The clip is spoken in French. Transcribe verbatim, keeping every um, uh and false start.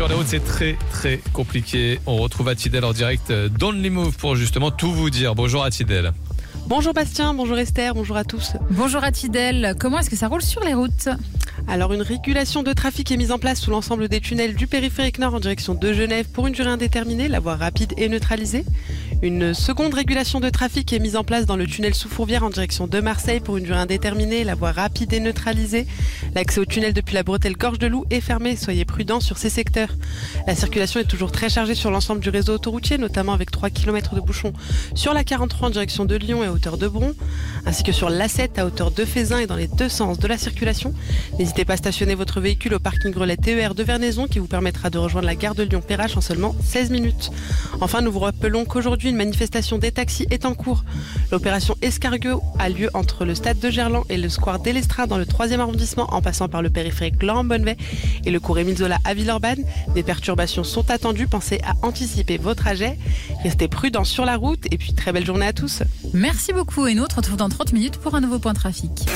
sur les routes, c'est très très compliqué. On retrouve Atidel en direct dans le Move pour justement tout vous dire. Bonjour Atidel. Bonjour Bastien, bonjour Esther, bonjour à tous. Bonjour Atidel, comment est-ce que ça roule sur les routes ? Alors une régulation de trafic est mise en place sous l'ensemble des tunnels du périphérique nord en direction de Genève pour une durée indéterminée, la voie rapide est neutralisée. Une seconde régulation de trafic est mise en place dans le tunnel sous Fourvière en direction de Marseille pour une durée indéterminée, la voie rapide est neutralisée. L'accès au tunnel depuis la bretelle Gorge de Loup est fermé, soyez prudents sur ces secteurs. La circulation est toujours très chargée sur l'ensemble du réseau autoroutier, notamment avec trois kilomètres de bouchons sur la quarante-trois en direction de Lyon et à hauteur de Bron, ainsi que sur l'A sept à hauteur de Fézin et dans les deux sens de la circulation. N'hésitez pas à stationner votre véhicule au parking relais T E R de Vernaison qui vous permettra de rejoindre la gare de Lyon-Perrache en seulement seize minutes. Enfin, nous vous rappelons qu'aujourd'hui, une manifestation des taxis est en cours. L'opération Escargot a lieu entre le stade de Gerland et le square d'Elestra dans le troisième arrondissement en passant par le périphérique Laurent-Bonnevet et le cours Émile Zola à Villeurbanne. Des perturbations sont attendues, pensez à anticiper vos trajets. Restez prudents sur la route et puis très belle journée à tous. Merci beaucoup et nous on se retrouve dans trente minutes pour un nouveau point trafic.